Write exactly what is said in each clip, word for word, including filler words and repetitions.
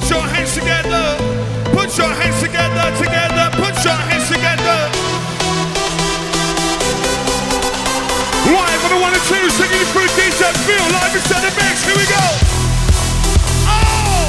Put your hands together. Put your hands together, together. Put your hands together. Live on the one and two, singing through D J Feel live inside the mix. Here we go. Oh!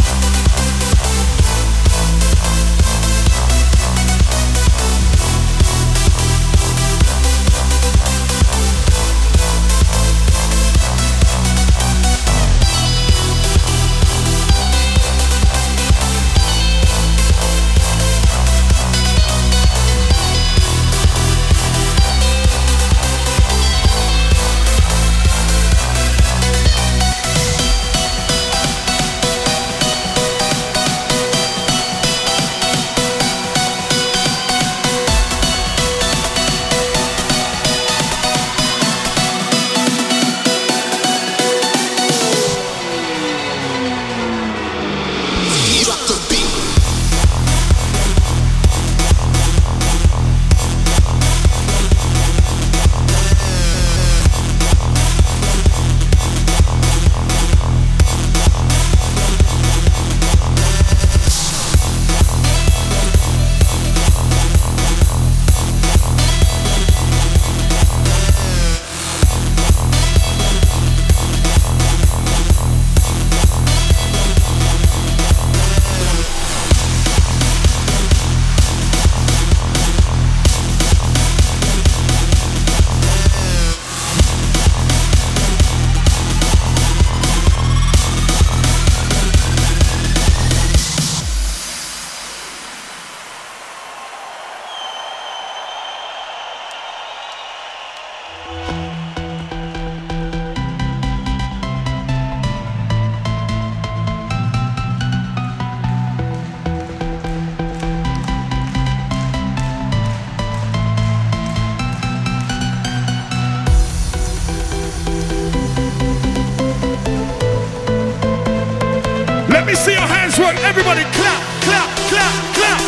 Let me see your hands work. Everybody clap, clap, clap, clap.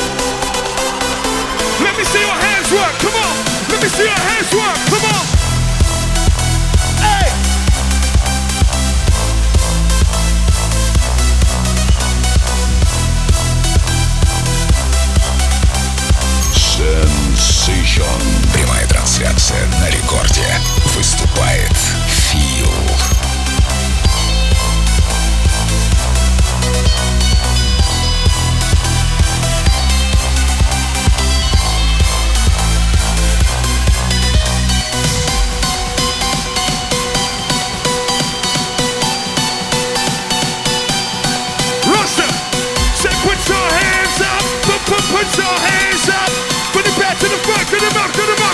Let me see your hands work. Come on. Let me see your hands work. Come on. Hey. Sensation. Прямая трансляция на рекорде. Выступает Фил. Put your hands up, put, put, put your hands up. Put it back to the front, to the back, to the back.